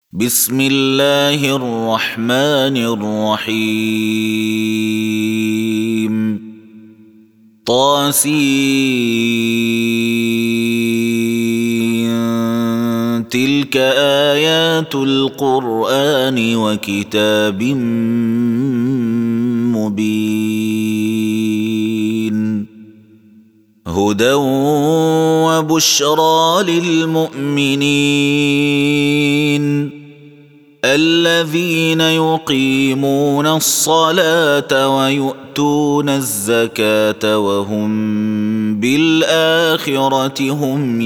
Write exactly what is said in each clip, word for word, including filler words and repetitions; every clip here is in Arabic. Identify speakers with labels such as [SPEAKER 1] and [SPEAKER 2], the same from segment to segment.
[SPEAKER 1] بسم الله الرحمن الرحيم طاسين تلك آيات القرآن وكتاب مبين هدى وبشرى للمؤمنين الذين يقيمون الصلاة ويؤتون الزكاة وهم بالآخرة هم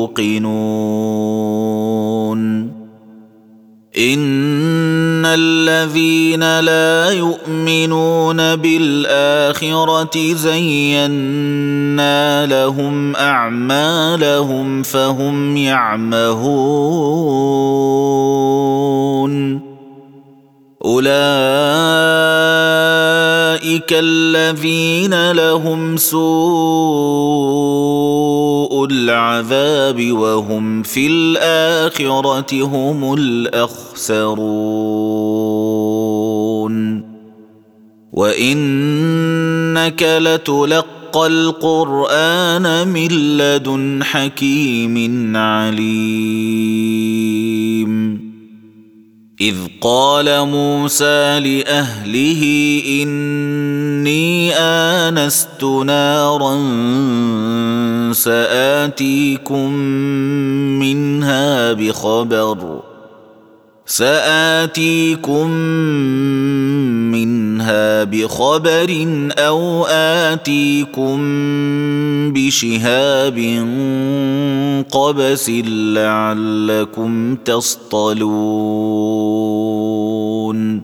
[SPEAKER 1] يوقنون إن الذين لا يؤمنون بالآخرة زينا لهم أعمالهم فهم يعمهون أولئك الذين لهم سوء العذاب وهم في الآخرة هم الأخسرون وإنك لتلقى القرآن من لدن حكيم عليم إذ قال موسى لأهله إني آنست نارا سآتيكم منها بخبر سآتيكم منها بخبر أو آتيكم بشهاب قبس لعلكم تصطلون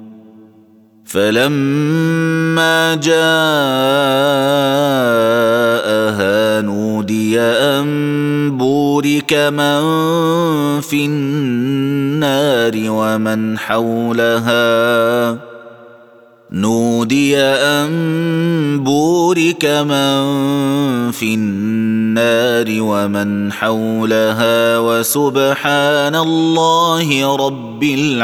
[SPEAKER 1] فلما جاءها نودي أن بورك من في النار ومن حولها نودي أن بورك من في النار ومن حولها وسبحان الله رب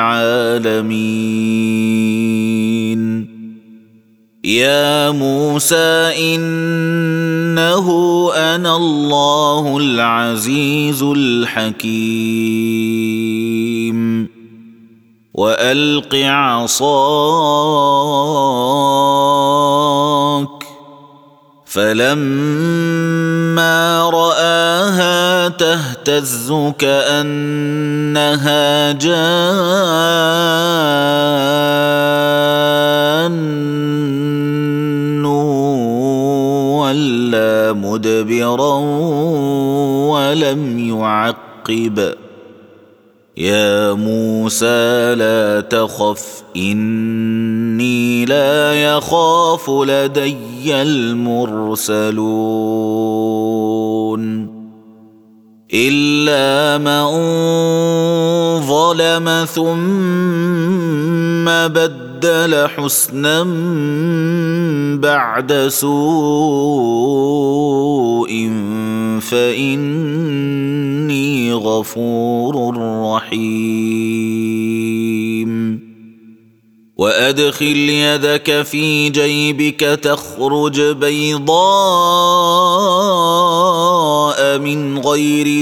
[SPEAKER 1] العالمين يا موسى إنه أنا الله العزيز الحكيم وألق عصاك فلما رآها تهتز كأنها جان ولا مدبرا ولم يعقب يا موسى لا تخف إني لا يخاف لدي المرسلون إلا من ظلم ثم بدل حسنا بعد سوء فإني غفور رحيم وأدخل يدك في جيبك تخرج بيضاء من غير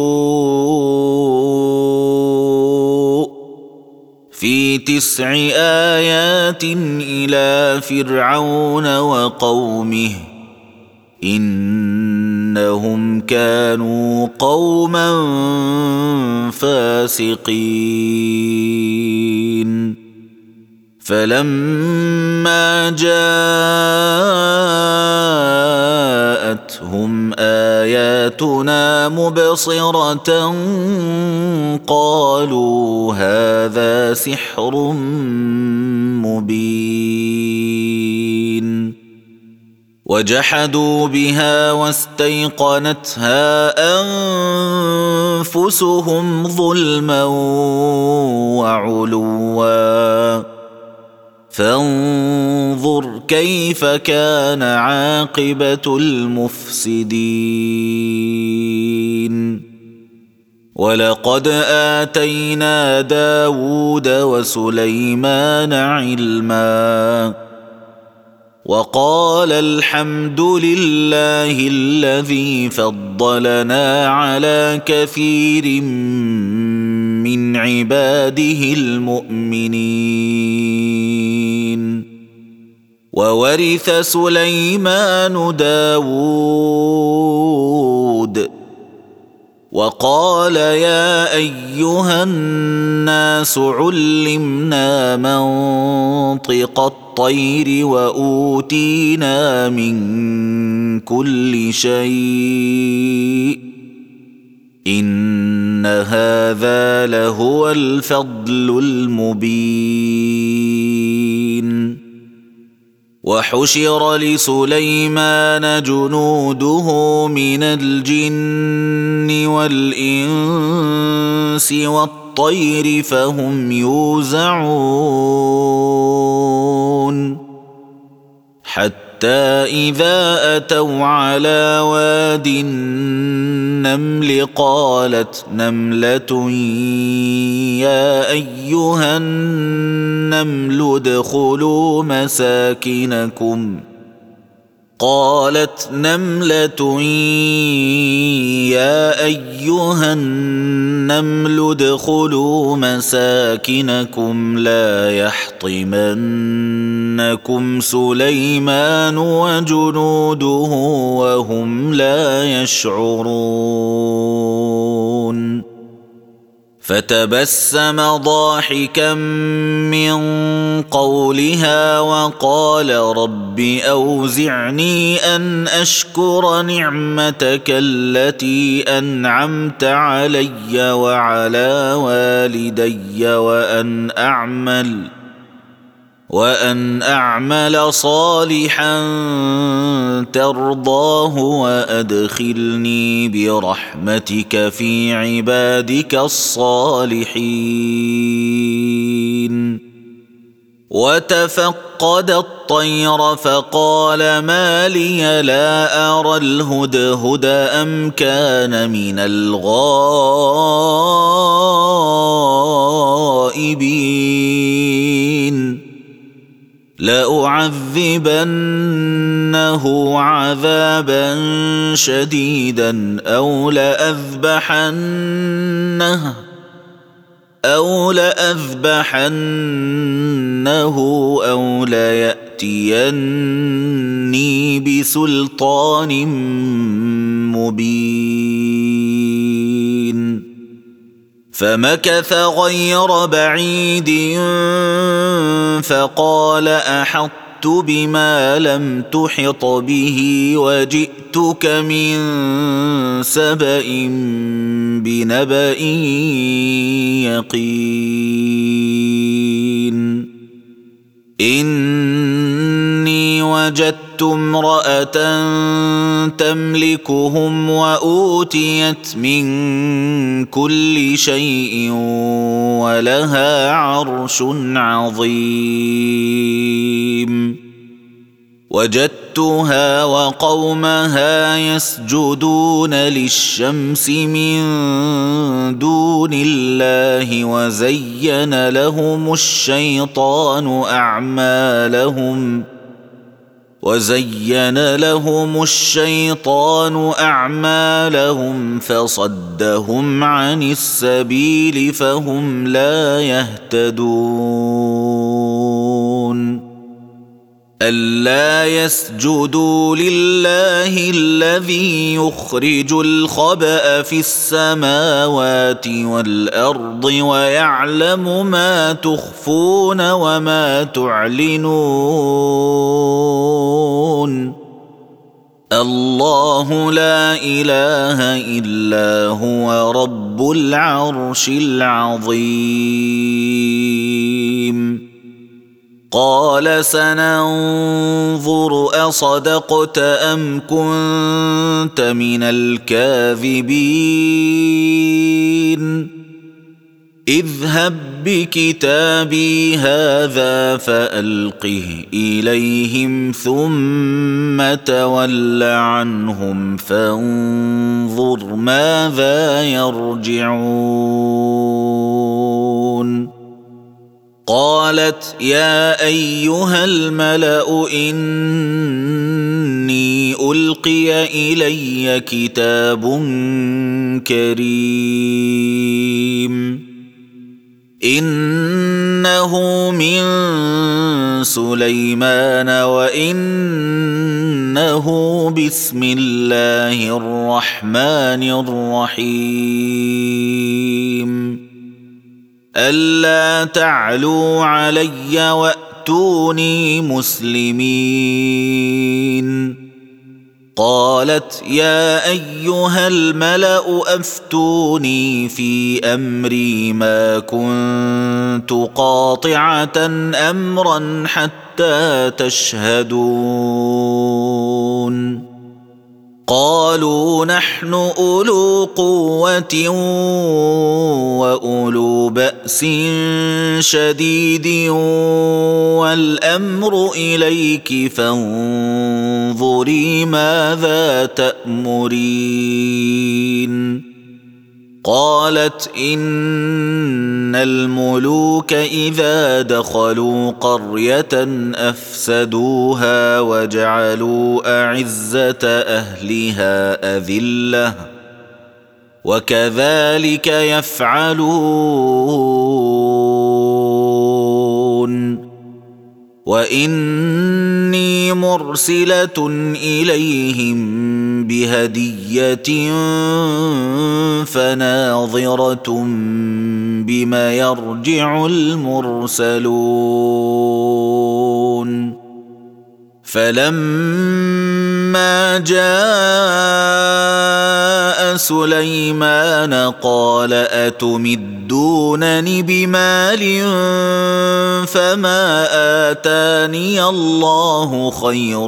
[SPEAKER 1] سوء في تسع آيات إلى فرعون وقومه إنهم كانوا قوما فاسقين فلما جاءتهم آياتنا مبصرة قالوا هذا سحر مبين وجحدوا بها واستيقنتها أنفسهم ظلما وعلوا فانظر كيف كان عاقبة المفسدين ولقد آتينا داود وسليمان علما وقال الحمد لله الذي فضلنا على كثير من عباده المؤمنين. وورث سليمان داود وقال يا أيها الناس علمنا منطق الطير وأوتينا من كل شيء إن هذا لهو الفضل المبين. وحشر لسليمان جنوده من الجن والإنس والطير فهم يوزعون حتى إذا أتوا على واد النمل قالت نملة يا أيها النمل ادخلوا مساكنكم قالت نملة يا أيها النمل ادخلوا مساكنكم لا يحطمنكم سليمان وجنوده وهم لا يشعرون. فتبسم ضاحكا من قولها وقال رب أوزعني أن أشكر نعمتك التي أنعمت علي وعلى والدي وأن أعمل وأن أعمل صالحا ترضاه وأدخلني برحمتك في عبادك الصالحين. وتفقد الطير فقال ما لي لا أرى الهدهد أم كان من الغائبين لأعذبنه عذابا شديدا أو لأذبحنه أو لأذبحنه أو ليأتيني بسلطان مبين. فمكث غير بعيد فقال أحطت بما لم تحط به وجئتك من سبأ بنبأ يقين. إني وجدت امرأة تملكهم وأوتيت من كل شيء ولها عرش عظيم. وجدتها وقومها يسجدون للشمس من دون الله وزين لهم الشيطان أعمالهم وزين لهم الشيطان أعمالهم فصدهم عن السبيل فهم لا يهتدون. ألا يسجدوا لله الذي يخرج الخبأ في السماوات والأرض ويعلم ما تخفون وما تعلنون. الله لا إله إلا هو رب العرش العظيم. قال سننظر أصدقت أم كنت من الكاذبين اذهب بكتابي هذا فألقه إليهم ثم تول عنهم فانظر ماذا يرجعون. قالت يا أيها الملأ إني ألقي إلي كتاب كريم إنه من سليمان وإنه بسم الله الرحمن الرحيم ألا تعلوا علي وأتوني مسلمين. قالت يا أيها الملأ أفتوني في أمري ما كنت قاطعة أمرا حتى تشهدون. قالوا نحن أولو قوة وأولو بأس شديد والأمر إليك فانظري ماذا تأمرين. قالت إن الملوك إذا دخلوا قرية أفسدوها وجعلوا أعزة أهلها أذلة وكذلك يفعلون. وإني مرسلة إليهم بهدية فناظرة بما يرجع المرسلون. فلما جاء سليمان قال أتمدونني بمال فما آتاني الله خير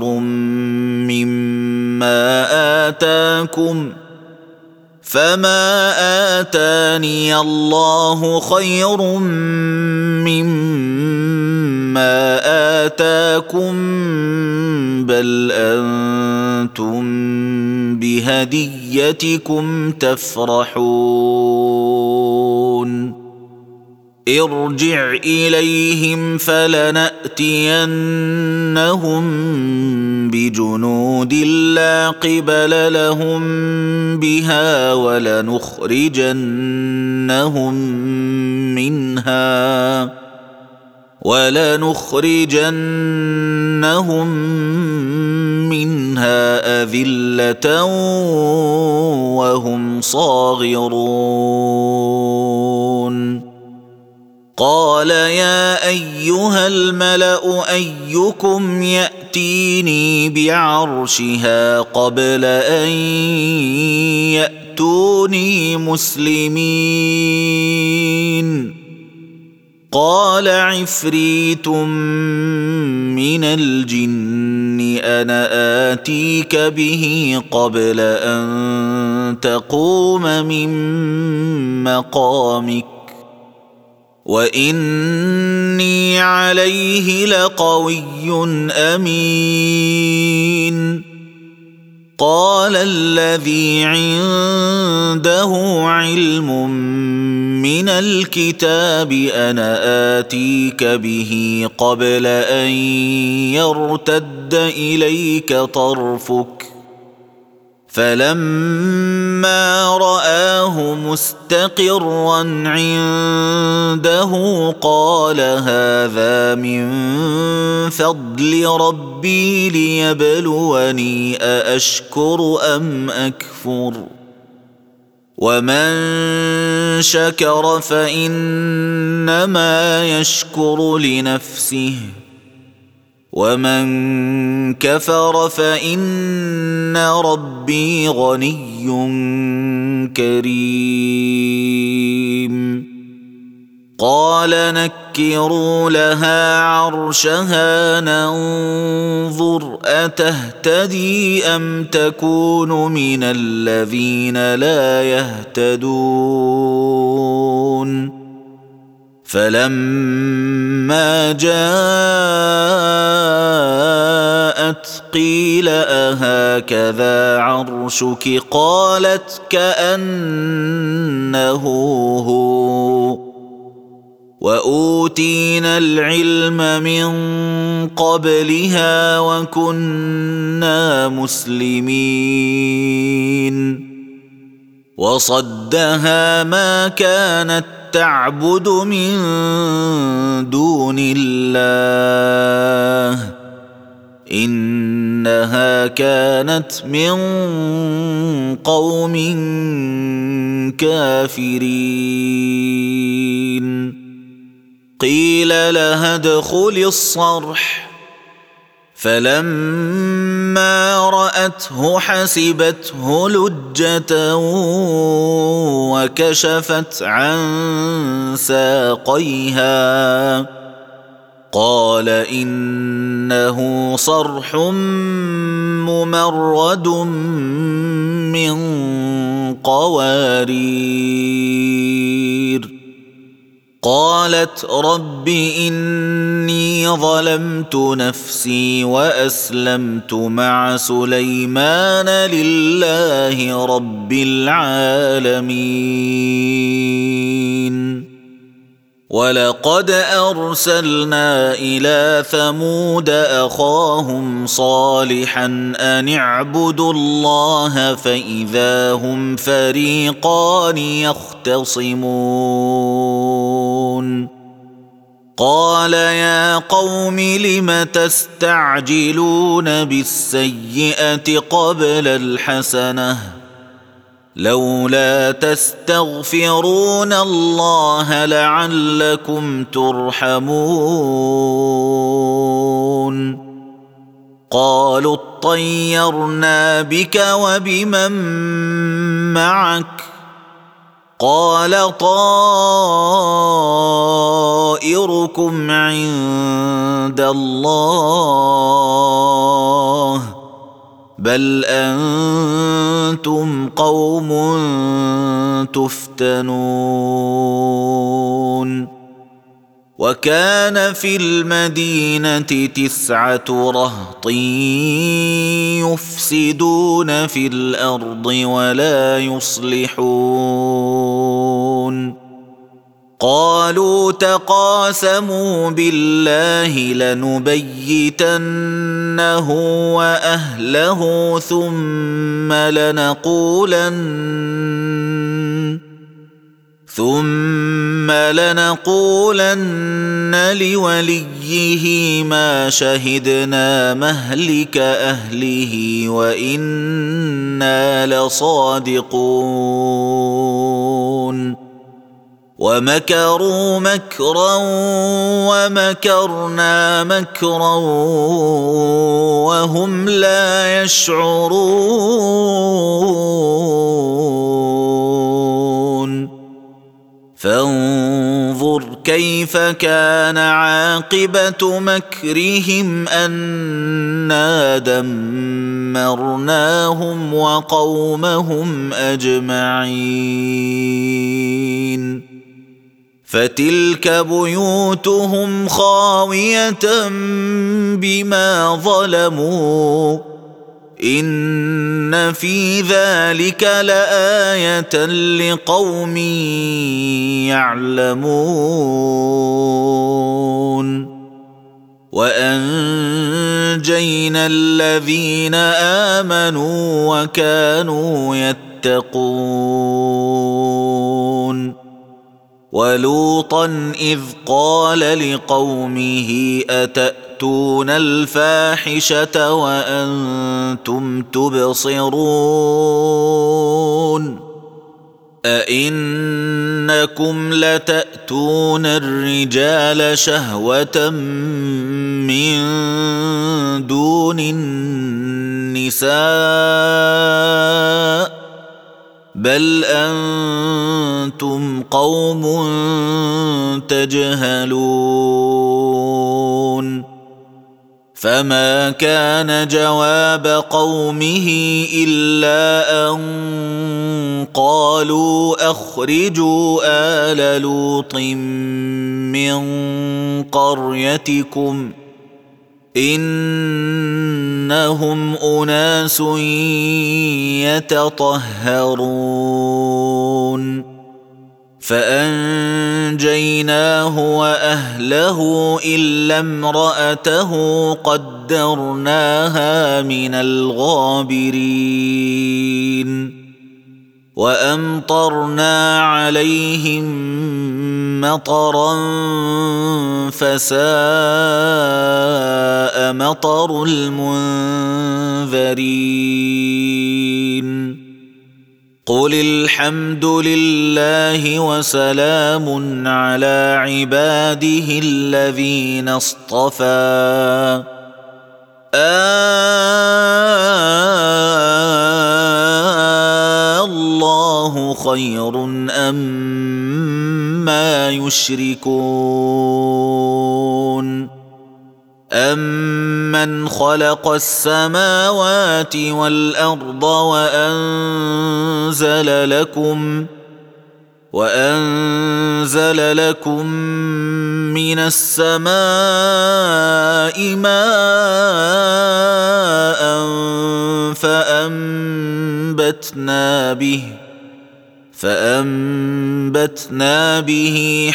[SPEAKER 1] مما آتاكم فما آتاني الله خير مما آتاكم بل أنتم بهديتكم تفرحون. ارجع إليهم فلنأتينهم بجنود لا قبل لهم بها ولنخرجنهم منها ولنخرجنهم منها أذلة وهم صاغرون. قال يا أيها الملأ أيكم يأتيني بعرشها قبل أن يأتوني مسلمين. قال عفريت من الجن أنا آتيك به قبل أن تقوم من مقامك وإني عليه لقوي أمين. قال الذي عنده علم من الكتاب أنا آتيك به قبل أن يرتد إليك طرفك فلما رآه مستقرا عنده قال هذا من فضل ربي ليبلوني أأشكر أم أكفر ومن شكر فإنما يشكر لنفسه ومن كفر فإن ربي غني كريم. قال نكروا لها عرشها ننظر أتهتدي أم تكون من الذين لا يهتدون. فلما جاءت قيل أهكذا عرشك قالت كأنه هو وأوتينا العلم من قبلها وكنا مسلمين وصدها ما كانت تعبد من دون الله إنها كانت من قوم كافرين قيل لها ادخل الصرح فلما رأته حسبته لجة وكشفت عن ساقيها قال إنه صرح ممرد من قوارير قالت رب إني ظلمت نفسي وأسلمت مع سليمان لله رب العالمين ولقد أرسلنا إلى ثمود أخاهم صالحا أن اعبدوا الله فإذا هم فريقان يختصمون قال يا قوم لم تستعجلون بالسيئة قبل الحسنة لولا تستغفرون الله لعلكم ترحمون قالوا اطيرنا بك وبمن معك قال طائركم عند الله بل أنتم قوم تفتنون وكان في المدينة تسعة رهط يفسدون في الأرض ولا يصلحون قالوا تقاسموا بالله لنبيتنه وأهله ثم لنقولن ثم لنقولن لوليه ما شهدنا مهلك أهله وإنا لصادقون ومكروا مكرا ومكرنا مكرا وهم لا يشعرون فانظر كيف كان عاقبة مكرهم أنا دمرناهم وقومهم أجمعين فتلك بيوتهم خاوية بما ظلموا إن في ذلك لآية لقوم يعلمون وأنجينا الذين آمنوا وكانوا يتقون ولوطا إذ قال لقومه أتأتون الفاحشة وأنتم تبصرون أئنكم لتأتون الرجال شهوة من دون النساء بل أنتم قوم تجهلون فما كان جواب قومه إلا أن قالوا أخرجوا آل لوط من قريتكم إنهم أناس يتطهرون فأنجيناه وأهله إلا امرأته قدرناها من الغابرين وأمطرنا عليهم مطرا فساء مطر المنذرين قل الحمد لله وسلام على عباده الذين اصطفى الله خير أما يشركون أمن خلق السماوات والأرض وأنزل لكم وأنزل لكم من السماء ماء فأنبتنا به فأنبتنا به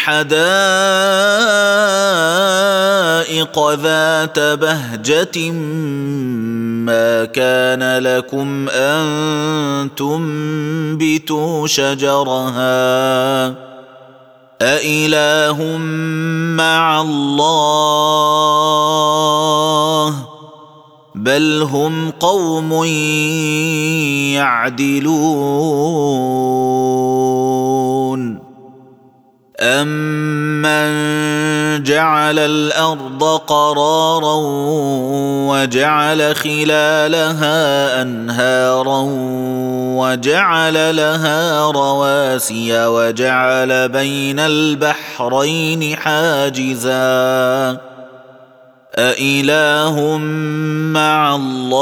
[SPEAKER 1] حدائق ذات بهجة ما كان لكم أن تنبتوا شجرها أإله مع الله بل هم قوم يعدلون أمن جعل الأرض قرارا وجعل خلالها أنهارا وجعل لها رواسي وجعل بين البحرين حاجزا أإله مع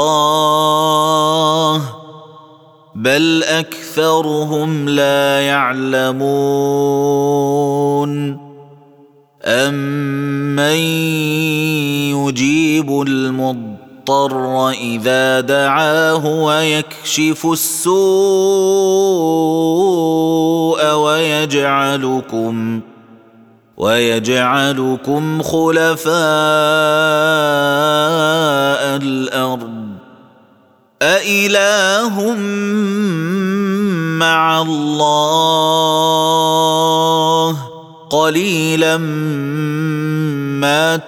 [SPEAKER 1] الله بل أكثرهم لا يعلمون أمن يجيب المضطر إذا دعاه ويكشف السوء ويجعلكم ويجعلكم خلفاء الأرض أإله مع الله قليلا ما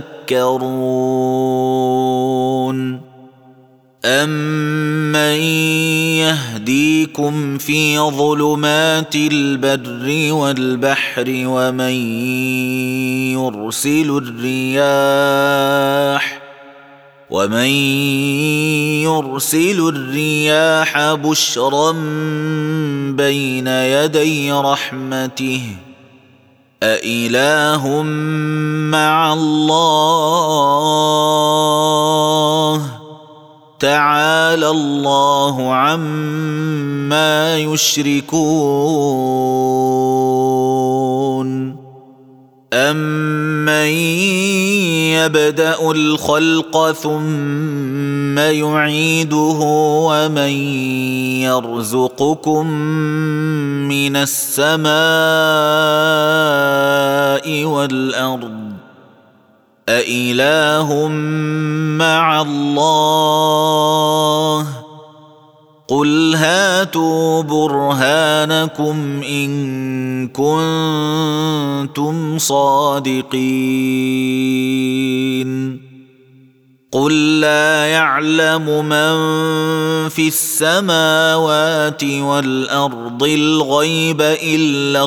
[SPEAKER 1] تذكرون أمن يهديكم في ظلمات البر والبحر ومن يرسل الرياح ومن يرسل الرياح بشرا بين يدي رحمته أإله مع الله تعالى الله عما يشركون أمن يبدأ الخلق ثم يعيده ومن يرزقكم من السماء والأرض أإله مع الله قل هاتوا برهانكم إن كنتم صادقين قل لا يعلم من في السماوات والأرض الغيب إلا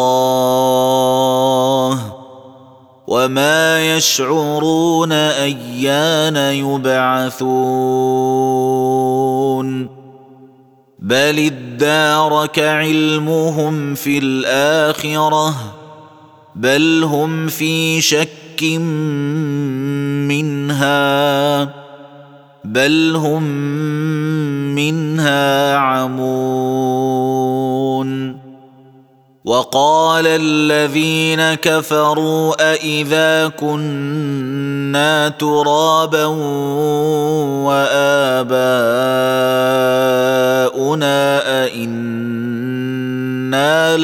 [SPEAKER 1] الله وما يشعرون أيان يبعثون بل ادارك علمهم في الآخرة بل هم في شك منها عنها بل هم منها عمون. وقال الذين كفروا أإذا كنا ترابا وآباؤنا أإنا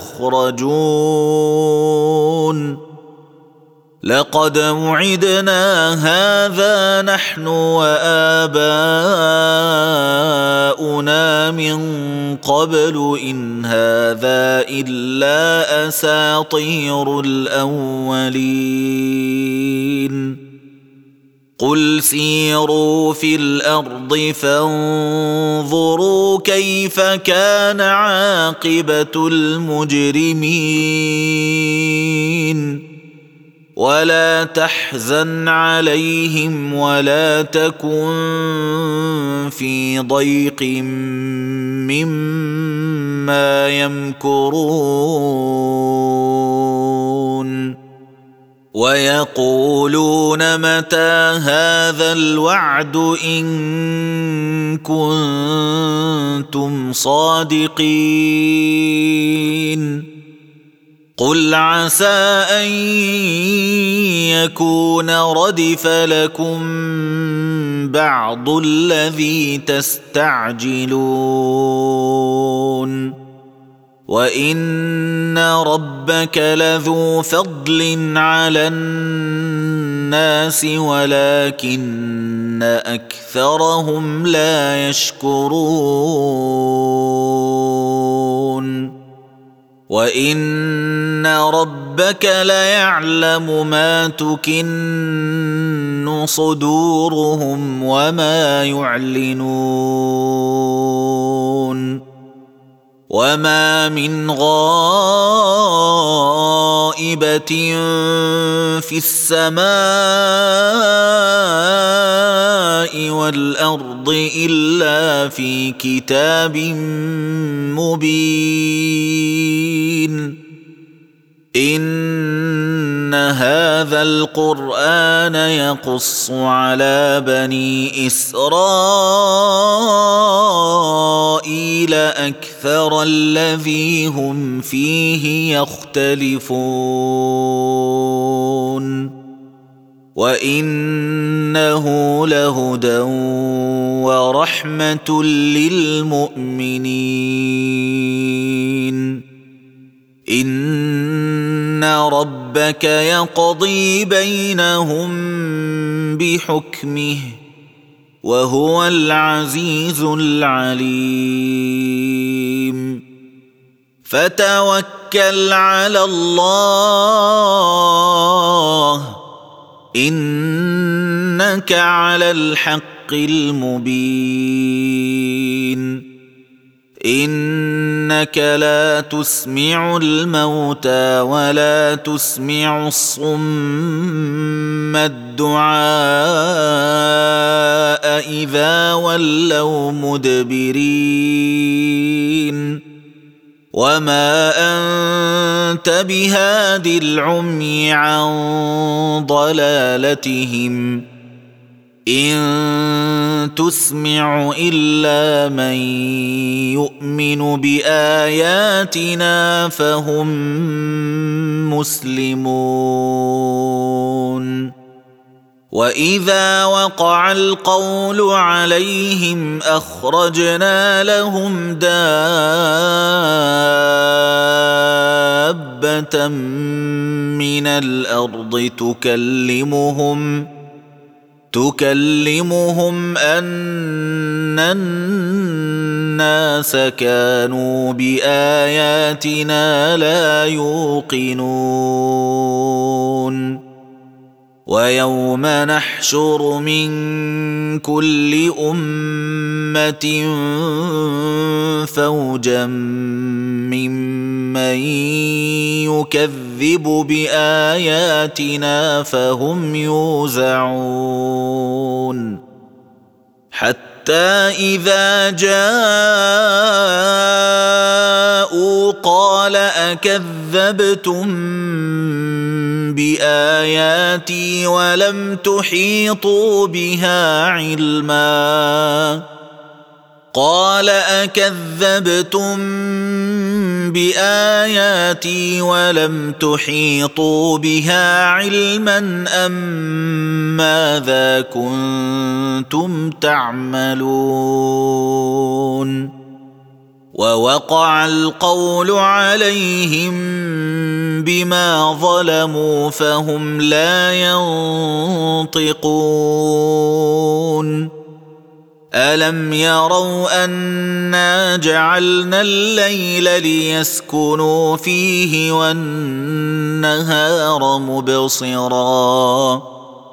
[SPEAKER 1] لمخرجون لقد وعدنا هذا نحن وآباؤنا من قبل إن هذا إلا أساطير الأولين. قل سيروا في الأرض فانظروا كيف كان عاقبة المجرمين. ولا تحزن عليهم ولا تكن في ضيق مما يمكرون. ويقولون متى هذا الوعد إن كنتم صادقين. قل عسى أن يكون ردف لكم بعض الذي تستعجلون. وإن ربك لذو فضل على الناس ولكن أكثرهم لا يشكرون. وإن ربك ليعلم ما تكن صدورهم وما يعلنون. وما من غائبة في السماء والأرض إلا في كتاب مبين. إن هذا القرآن يقص على بني إسرائيل أكثر الذي هم فيه يختلفون. وإنه لهدى ورحمة للمؤمنين. إن ربك يقضي بينهم بحكمه وهو العزيز العليم. فتوكل على الله إنك على الحق المبين. إنك لا تسمع الموتى ولا تسمع الصم الدعاء إذا ولوا مدبرين. وما أنت بهاد العمي عن ضلالتهم إن تسمع إلا من يؤمن بآياتنا فهم مسلمون. وإذا وقع القول عليهم أخرجنا لهم دابة من الأرض تكلمهم تكلمهم أن الناس كانوا بآياتنا لا يوقنون. ويوم نحشر من كل أمة فوجا ممن يكذب بآياتنا فهم يوزعون. حتى إذا جاءوا قال أكذبتم بآياتي ولم تحيطوا بها علما قال أكذبتم بآياتي ولم تحيطوا بها علما أم ماذا كنتم تعملون ووقع القول عليهم بما ظلموا فهم لا ينطقون ألم يروا أنا جعلنا الليل ليسكنوا فيه والنهار مبصرا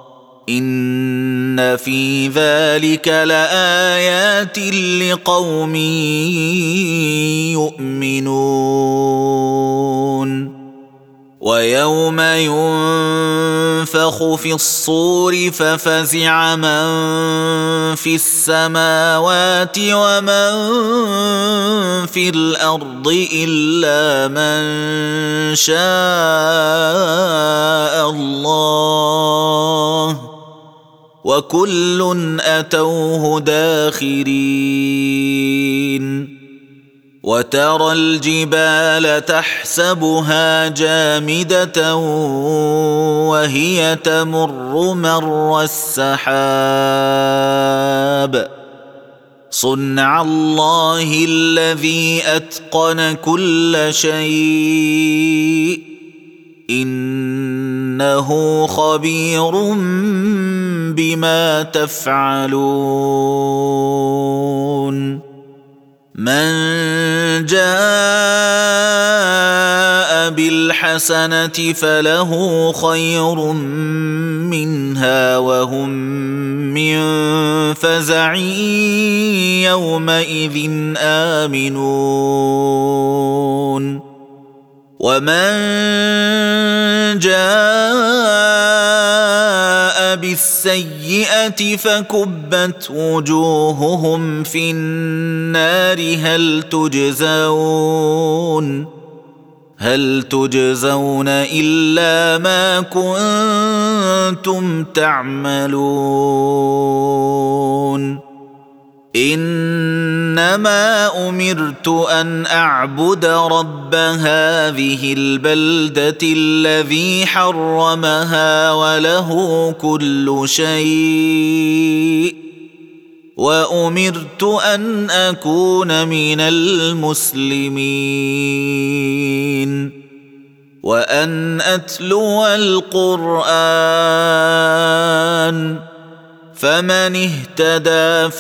[SPEAKER 1] إن في ذلك لآيات لقوم يؤمنون ويوم ينفخ في الصور ففزع من في السماوات ومن في الأرض إلا من شاء الله وكل أتوه داخرين وترى الجبال تحسبها جامدة وهي تمر مر السحاب صنع الله الذي أتقن كل شيء إنه خبير بما تفعلون من جاء بالحسنة فله خير منها وهم من فزع يومئذ آمنون ومن جاء بالسيئة فكبت وجوههم في النار هل تجزون هل تجزون إلا ما كنتم تعملون إنما أمرت أن أعبد رب هذه البلدة الذي حرمها وله كل شيء وأمرت أن أكون من المسلمين وأن أتلو القرآن فمن اهتدى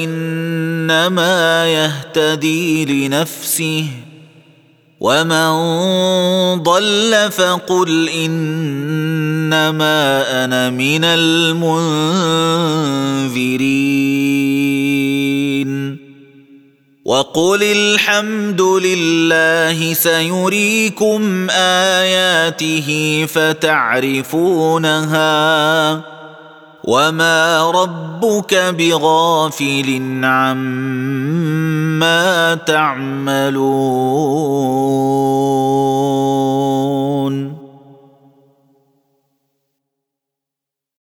[SPEAKER 1] فإنما يهتدي لنفسه ومن ضل فقل إنما أنا من المنذرين وقل الحمد لله سيريكم آياته فتعرفونها وما ربك بغافل عما تعملون